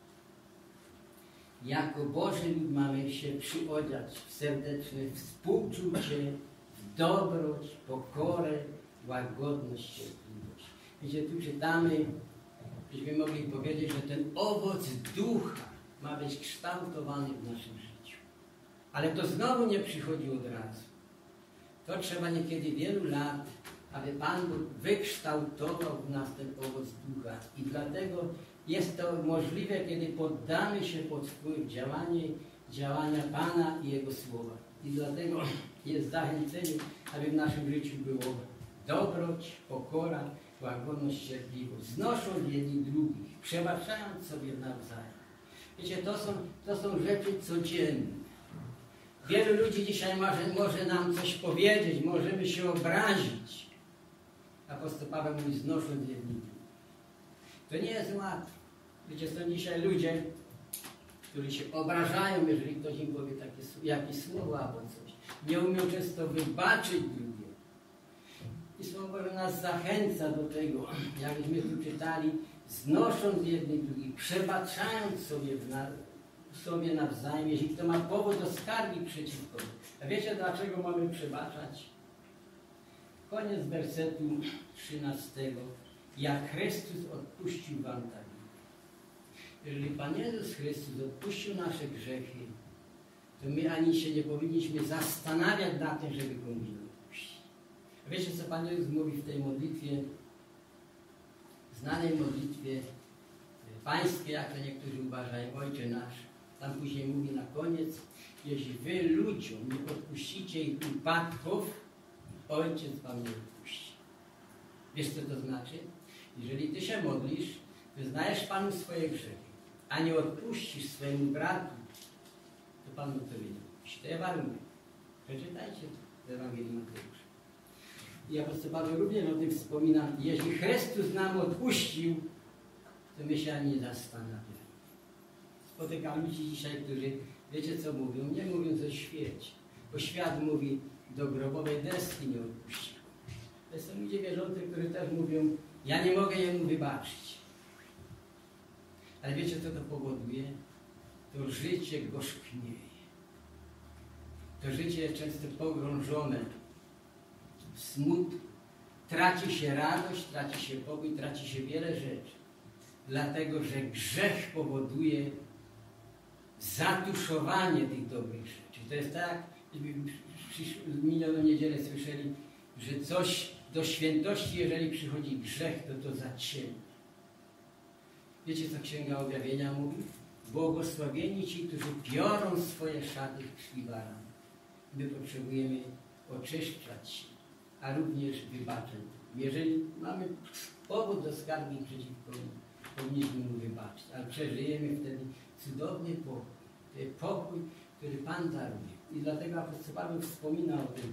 Jako Boży lud mamy się przyodziać w serdeczne współczucie, w dobroć, pokorę, łagodność, cierpliwość. Wiecie, tu czytamy, byśmy mogli powiedzieć, że ten owoc ducha ma być kształtowany w naszym życiu. Ale to znowu nie przychodzi od razu. To trzeba niekiedy wielu lat, aby Pan Bóg wykształtował w nas ten owoc ducha. I dlatego jest to możliwe, kiedy poddamy się pod wpływ działania, działania Pana i Jego Słowa. I dlatego jest zachęcenie, aby w naszym życiu było dobroć, pokora, łagodność, cierpliwość, znosząc jedni drugich, przebaczając sobie nawzajem. Wiecie, to są, to są rzeczy codzienne. Wielu ludzi dzisiaj może, może nam coś powiedzieć, możemy się obrazić. Apostoł Paweł mówi, znosząc jedni. To nie jest łatwe. Wiecie, są dzisiaj ludzie, którzy się obrażają, jeżeli ktoś im powie takie, jakieś słowo albo coś. Nie umią często wybaczyć drugiego. I Słowo Boże nas zachęca do tego, jakbyśmy tu czytali, znosząc jedni drugich, przebaczając sobie, w na, sobie nawzajem, jeśli kto ma powód do skargi przeciwko. A wiecie, dlaczego mamy przebaczać? Koniec wersetu trzynastego. Jak Chrystus odpuścił wam tak. Jeżeli Pan Jezus Chrystus odpuścił nasze grzechy, to my ani się nie powinniśmy zastanawiać nad tym, żeby komuś odpuścić. Wiecie, co Pan Jezus mówi w tej modlitwie, znanej modlitwie pańskiej, jak to niektórzy uważają, Ojcze nasz. Tam później mówi na koniec, jeśli wy ludziom nie odpuścicie ich upadków, Ojciec wam nie odpuści. Wiesz, co to znaczy? Jeżeli ty się modlisz, wyznajesz Panu swoje grzechy, a nie odpuścisz swojemu bratu, to Pan mu to nie odpuści. To jest warunek. Przeczytajcie to w Ewangelii Mateusza. I apostoł Paweł również o tym wspomina. Jeśli Chrystus nam odpuścił, to my się ani nie zastanawiamy. Spotykamy się dzisiaj, którzy, wiecie co mówią? Nie mówią o świecie. Bo świat mówi, do grobowej deski nie odpuścił. To są ludzie wierzący, którzy też mówią, ja nie mogę jemu wybaczyć. Ale wiecie, co to powoduje? To życie gorzknieje. To życie jest często pogrążone w smutku. Traci się radość, traci się pokój, traci się wiele rzeczy. Dlatego, że grzech powoduje zatuszowanie tych dobrych rzeczy. To jest tak, w minioną niedzielę słyszeli, że coś do świętości, jeżeli przychodzi grzech, to to zaciemnia. Wiecie, co Księga Objawienia mówi? Błogosławieni ci, którzy biorą swoje szaty w krwi barana. My potrzebujemy oczyszczać się, a również wybaczeń. Jeżeli mamy powód do skargi przeciwko nim, powinniśmy mu wybaczyć, ale przeżyjemy wtedy cudowny pokój. To jest pokój, który Pan daruje. I dlatego apostoł Paweł wspomina o tym,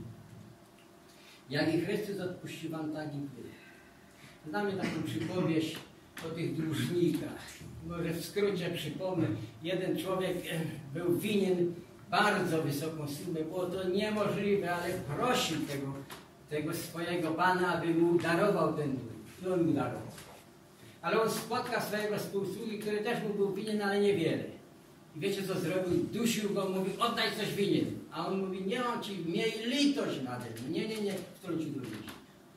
jak i Chrystus odpuścił wam, tak i wy. Znamy taką przypowieść o tych dłużnikach. Może w skrócie przypomnę, jeden człowiek był winien bardzo wysoką sumę. Było to niemożliwe, ale prosił tego, tego swojego Pana, aby mu darował ten dług. I on mu darował. Ale on spotkał swojego współsługi, który też mu był winien, ale niewiele. I wiecie, co zrobił? Dusił go, mówi, oddaj coś winien. A on mówi, nie mam ci, miej litość nade mną. Nie, nie, nie, wtrącił do ludzi.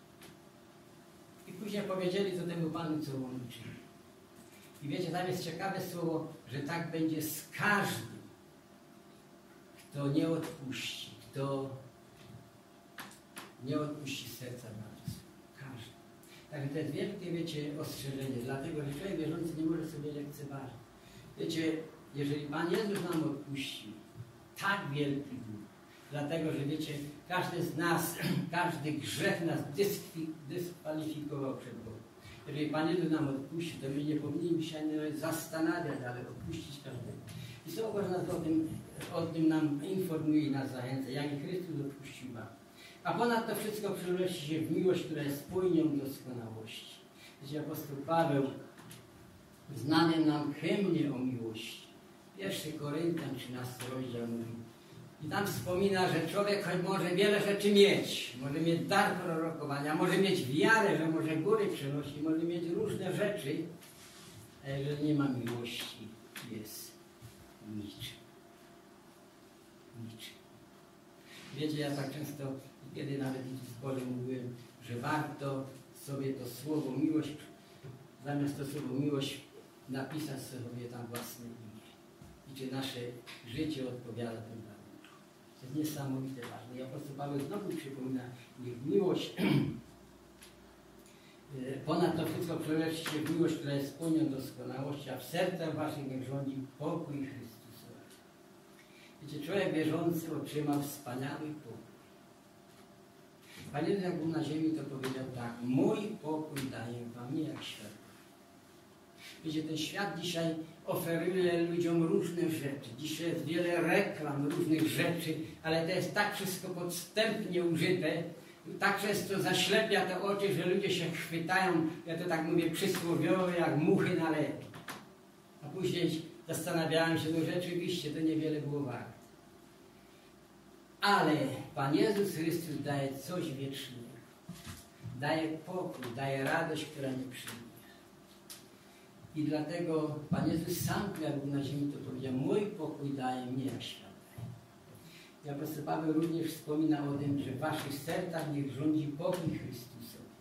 I później powiedzieli to temu Panu, co on uczynił. I wiecie, tam jest ciekawe słowo, że tak będzie z każdym, kto nie odpuści, kto nie odpuści serca bardzo. Każdy. Także to jest wielkie, wiecie, ostrzeżenie, dlatego, że człowiek wierzący nie może sobie lekceważyć. Wiecie, jeżeli Pan Jezus nam odpuścił tak wielki dług, dlatego, że wiecie, każdy z nas, każdy grzech nas dyskwalifikował przed Bogiem. Jeżeli Pan Jezus nam odpuścił, to my nie powinniśmy się nawet zastanawiać, ale odpuścić każdego. I Słowo Boże nas o tym, o tym nam informuje i nas zachęca, jak i Chrystus odpuścił wam. A ponad to wszystko przenosi się w miłość, która jest spójnią doskonałości. Wiecie, apostoł Paweł w znanym nam hymnie o miłości, pierwszy Koryntian, trzynasty rozdział mówi, i tam wspomina, że człowiek choć może wiele rzeczy mieć, może mieć dar prorokowania, może mieć wiarę, że może góry przenosić, może mieć różne rzeczy, a jeżeli nie ma miłości, jest niczym. Niczym. Wiecie, ja tak często, kiedy nawet w zborze mówiłem, że warto sobie to słowo miłość, zamiast to słowo miłość napisać sobie tam własne imię. I czy nasze życie odpowiada temu warunkom. To jest niesamowite ważne. I apostoł Paweł znowu przypomina, niech miłość ponad to wszystko przeleci się w miłość, która jest pełnią doskonałości, a w sercach waszych niech rządzi pokój Chrystusowy. Wiecie, człowiek wierzący otrzymał wspaniały pokój. Pan Jezus, jak był na ziemi, to powiedział tak, mój pokój daję wam, nie jak świat. Wiecie, ten świat dzisiaj oferuje ludziom różne rzeczy. Dzisiaj jest wiele reklam różnych rzeczy, ale to jest tak wszystko podstępnie użyte, tak często zaślepia te oczy, że ludzie się chwytają, ja to tak mówię przysłowiowo, jak muchy na leki. A później zastanawiałem się, no rzeczywiście to niewiele było warte. Ale Pan Jezus Chrystus daje coś wiecznego. Daje pokój, daje radość, która nie przyjdzie. I dlatego Pan Jezus sam, jak był na ziemi, to powiedział: mój pokój daje mnie, jak świat daje. Apostoł Paweł również wspomina o tym, że w waszych sercach niech rządzi pokój Chrystusowy.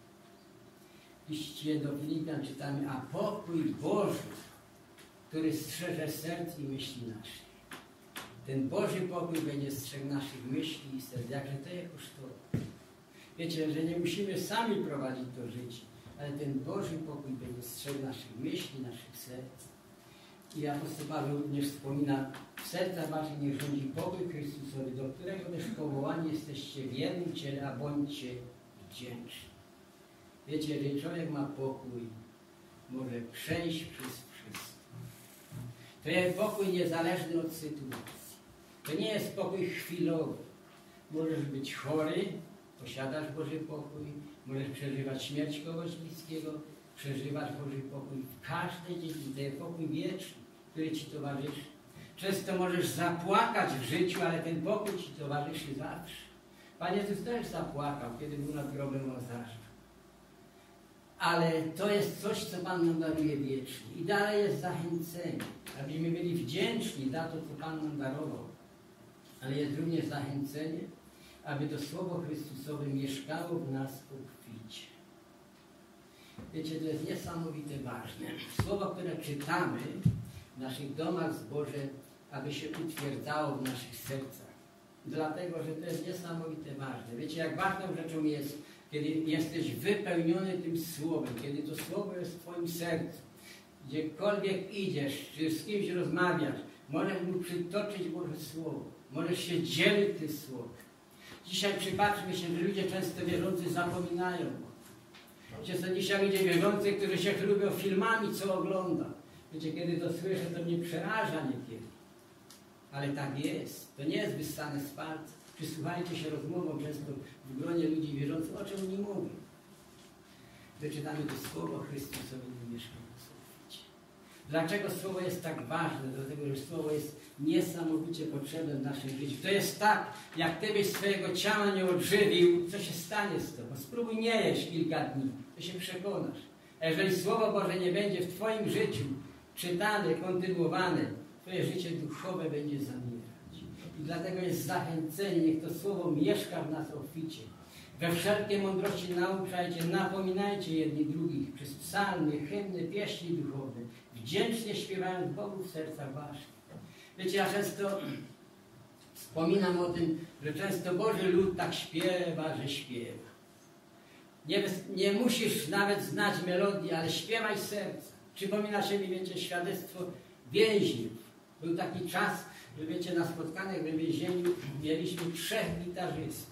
W liście do Filipian czytamy: a pokój Boży, który strzeże serc i myśli naszych. Ten Boży pokój będzie strzegł naszych myśli i serc. Jakże to je kosztowało. Wiecie, że nie musimy sami prowadzić to życie, ale ten Boży pokój będzie strzegł naszych myśli, naszych serc. I apostoł Paweł również wspomina: w sercach waszych niech rządzi pokój Chrystusowy, do którego też powołani jesteście w jednym ciele, a bądźcie wdzięczni. Wiecie, jeżeli człowiek ma pokój, może przejść przez wszystko. To jest pokój niezależny od sytuacji. To nie jest pokój chwilowy. Możesz być chory, posiadasz Boży pokój, możesz przeżywać śmierć kogoś bliskiego, przeżywasz Boży pokój w każdej dziedzinie. To jest pokój wieczny, który ci towarzyszy. Często możesz zapłakać w życiu, ale ten pokój ci towarzyszy zawsze. Pan Jezus też zapłakał, kiedy był nad grobem Łazarza. Ale to jest coś, co Pan nam daruje wiecznie. I dalej jest zachęcenie, abyśmy byli wdzięczni za to, co Pan nam darował. Ale jest również zachęcenie, aby to Słowo Chrystusowe mieszkało w nas obficie. Wiecie, to jest niesamowite ważne. Słowo, które czytamy w naszych domach zboże, aby się utwierdzało w naszych sercach. Dlatego, że to jest niesamowite ważne. Wiecie, jak ważną rzeczą jest, kiedy jesteś wypełniony tym Słowem, kiedy to Słowo jest w Twoim sercu. Gdziekolwiek idziesz, czy z kimś rozmawiasz, możesz mu przytoczyć Boże Słowo. Możesz się dzielić tym Słowem. Dzisiaj przypatrzmy się, że ludzie często wierzący zapominają. Wiecie, są dzisiaj ludzie wierzący, którzy się chlubią filmami, co ogląda. Wiecie, kiedy to słyszę, to mnie przeraża niekiedy. Ale tak jest. To nie jest wyssane z palca. Przysłuchajcie się rozmowom często w gronie ludzi wierzących, o czym nie mówią. Wyczytamy to Słowo Chrystusowe i mieszka w suficie. Dlaczego Słowo jest tak ważne? Dlatego, że Słowo jest niesamowicie potrzebne w naszym życiu. To jest tak, jak Ty byś swojego ciała nie odżywił, co się stanie z Tobą? Spróbuj nie jeść kilka dni, to się przekonasz. A jeżeli Słowo Boże nie będzie w Twoim życiu czytane, kontynuowane, Twoje życie duchowe będzie zamierać. I dlatego jest zachęcenie, niech to Słowo mieszka w nas obficie. We wszelkiej mądrości nauczajcie, napominajcie jedni drugich przez psalmy, hymny, pieśni duchowe, wdzięcznie śpiewając Bogu w sercach waszych. Wiecie, ja często wspominam o tym, że często Boży lud tak śpiewa, że śpiewa. Nie, nie musisz nawet znać melodii, ale śpiewaj z serca. Przypomina się mi, wiecie, świadectwo więźniów. Był taki czas, że wiecie, na spotkaniach w więzieniu mieliśmy trzech gitarzystów.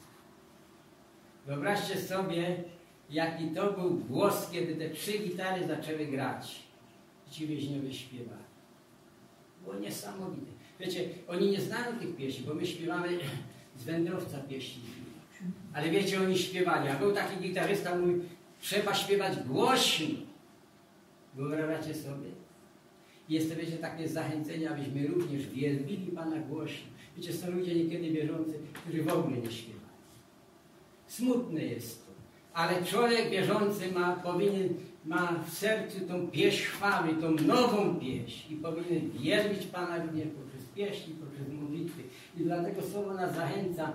Wyobraźcie sobie, jaki to był głos, kiedy te trzy gitary zaczęły grać. I ci więźniowie śpiewali. Było niesamowite. Wiecie, oni nie znają tych pieśni, bo my śpiewamy z Wędrowca pieśni. Ale wiecie, oni śpiewali. A był taki gitarysta, mówi, trzeba śpiewać głośno. Wyobrażacie sobie? Jest to, wiecie, takie zachęcenie, abyśmy również wielbili Pana głośno. Wiecie, są ludzie niekiedy wierzący, którzy w ogóle nie śpiewają. Smutne jest to. Ale człowiek wierzący ma, powinien, ma w sercu tą pieśń chwały, tą nową pieśń i powinien wielbić Pana również poprzez pieśni, poprzez modlitwy. I dlatego Słowo nas zachęca,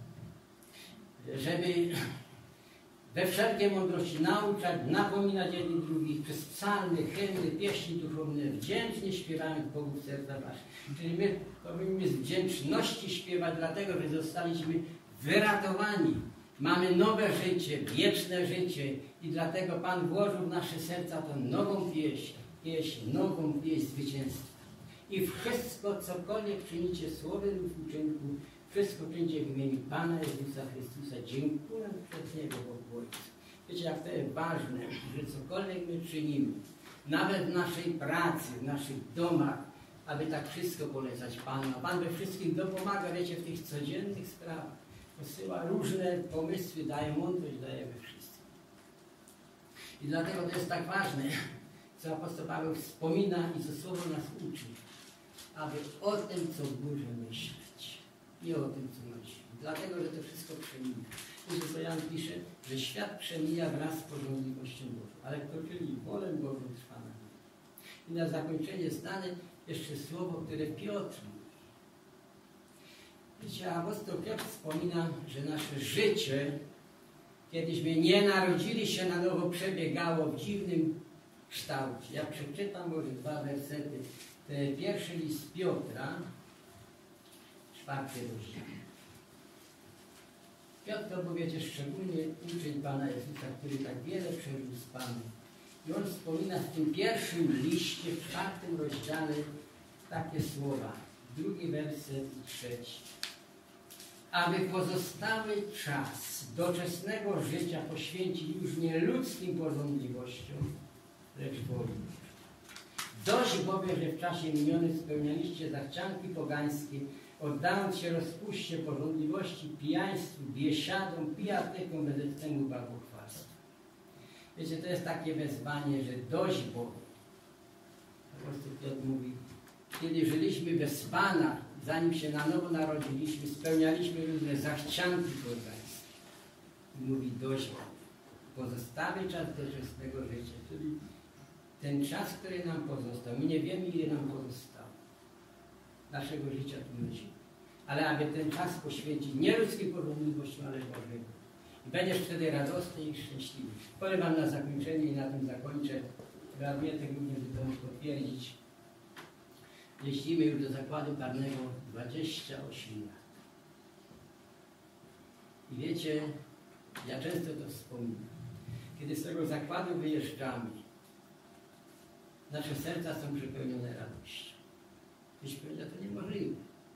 żeby we wszelkiej mądrości nauczać, napominać jedni drugich przez psalmy, hymny, pieśni duchowne, wdzięcznie śpiewając Bogu w serca waszych. Czyli my powinniśmy z wdzięczności śpiewać, dlatego że zostaliśmy wyratowani. Mamy nowe życie, wieczne życie i dlatego Pan włożył w nasze serca tą nową pieśń, pieśń, nową pieśń zwycięstwa. I wszystko, cokolwiek czynicie słowem lub uczynku, wszystko czynicie w imieniu Pana Jezusa Chrystusa, dziękując przez Niego Bogu Ojcu. Wiecie, jak to jest ważne, że cokolwiek my czynimy, nawet w naszej pracy, w naszych domach, aby tak wszystko polecać Panu. A Pan we wszystkim dopomaga, wiecie, w tych codziennych sprawach. Posyła różne pomysły, daje mądrość, daje we wszystkim. I dlatego to jest tak ważne, co apostoł Paweł wspomina i co Słowo nas uczy, aby o tym, co w górze myśleć, nie o tym, co na ziemi. Dlatego, że to wszystko przemija. I Jan pisze, że świat przemija wraz z porządliwością Bożą, ale kto czyni wolę Bożą, trwa na wieki. I na zakończenie znane jeszcze słowo, które Piotr mówi. Wiecie, apostoł Piotr wspomina, że nasze życie, kiedyśmy nie narodzili się na nowo, przebiegało w dziwnym kształcie. Ja przeczytam może dwa wersety. Pierwszy list Piotra, czwarty rozdział. Piotr to był, wiecie, szczególnie uczeń Pana Jezusa, który tak wiele przeżył z Panem. I on wspomina w tym pierwszym liście, w czwartym rozdziale, takie słowa. Drugi werset i trzeci. Aby pozostały czas doczesnego życia poświęcić już nie ludzkim porządliwościom, lecz woli. Dość bowiem, że w czasie minionym spełnialiście zachcianki pogańskie, oddając się rozpuście, porządliwości, pijaństwu, biesiadom, pijatykom, bezecnemu bałwochwalstwu. Wiecie, to jest takie wezwanie, że dość bowiem. Apostoł Piotr mówi, kiedy żyliśmy bez Pana, zanim się na nowo narodziliśmy, spełnialiśmy różne zachcianki pogańskie. I mówi dość bowiem. Pozostały czas doczesnego życia, czyli ten czas, który nam pozostał. My nie wiemy, ile nam pozostało naszego życia tu na ziemi. Ale aby ten czas poświęcić nie ludzkiej porządliwości, ale Bożego. I będziesz wtedy radosny i szczęśliwy. Powiem wam na zakończenie i na tym zakończę. Radmietek również by to mógł potwierdzić. Jeździmy już do zakładu karnego dwadzieścia osiem lat. I wiecie, ja często to wspominam. Kiedy z tego zakładu wyjeżdżamy, nasze serca są przepełnione radością. Ktoś powiedział, to niemożliwe.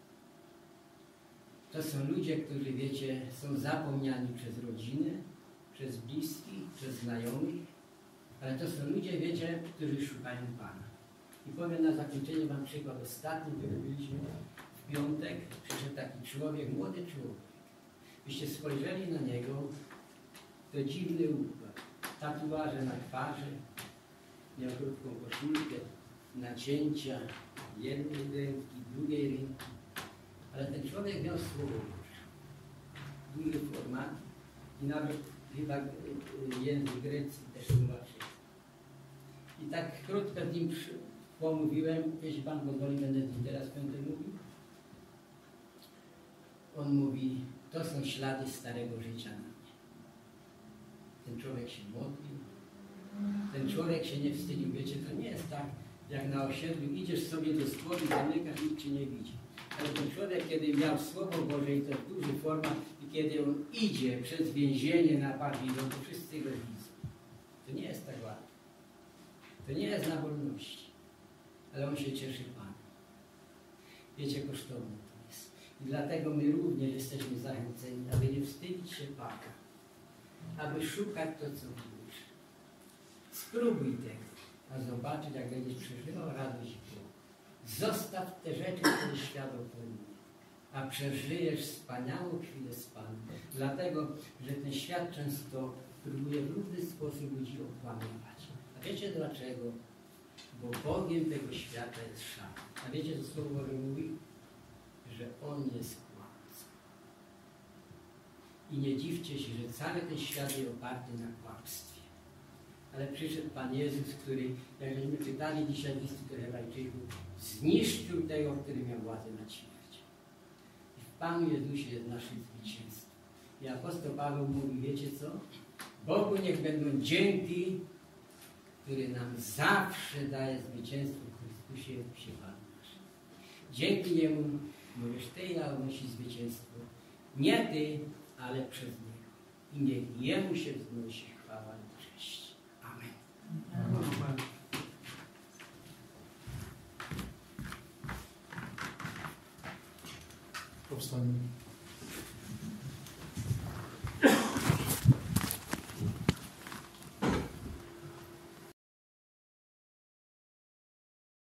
To są ludzie, którzy, wiecie, są zapomniani przez rodzinę, przez bliskich, przez znajomych, ale to są ludzie, wiecie, którzy szukają Pana. I powiem na zakończenie wam przykład ostatni, który byliśmy w piątek. Przyszedł taki człowiek, młody człowiek. Byście spojrzeli na niego, to dziwny układ. Tatuaże na twarzy, miał krótką koszulkę, nacięcia jednej ręki, drugiej ręki. Ale ten człowiek miał Słowo Boże. Duży format i nawet chyba język grecki też tłumaczył. I tak krótko z nim pomówiłem, jeśli Pan pozwoli, będę z nim teraz będę mówił. On mówi, to są ślady starego życia na mnie. Ten człowiek się modlił, ten człowiek się nie wstydził. Wiecie, to nie jest tak, jak na osiedlu idziesz sobie do składu, zamykasz, nikt cię nie widzi. Ale ten człowiek, kiedy miał Słowo Boże i to jest duży format, i kiedy on idzie przez więzienie na pawilon, to wszyscy go widzą. To nie jest tak łatwo. To nie jest na wolności. Ale on się cieszy Panem. Wiecie, kosztowne to jest. I dlatego my również jesteśmy zachęceni, aby nie wstydzić się Pana. Aby szukać to, co w górze. Spróbuj tego, a zobaczyć, jak będziesz przeżywał radość w Bogu. Zostaw te rzeczy, które świat oferuje, a przeżyjesz wspaniałą chwilę z Panem. Dlatego, że ten świat często próbuje w różny sposób ludzi okłamywać. A wiecie dlaczego? Bo Bogiem tego świata jest szatan. A wiecie, co Słowo Boże mówi? Że On jest kłamcą. I nie dziwcie się, że cały ten świat jest oparty na kłamstwie. Ale przyszedł Pan Jezus, który, jak żeśmy czytali dzisiaj w listu do Hebrajczyków, zniszczył tego, który miał władzę nad śmiercią. I w Panu Jezusie jest nasze zwycięstwo. I apostoł Paweł mówi, wiecie co? Bogu niech będą dzięki, który nam zawsze daje zwycięstwo w Chrystusie Jezusie Panu naszym. Dzięki Niemu możesz Ty i ja odnosić zwycięstwo. Nie Ty, ale przez Niego. I niech Jemu się wznosi chwała i cześć. Amen. Amen. Powstańmy.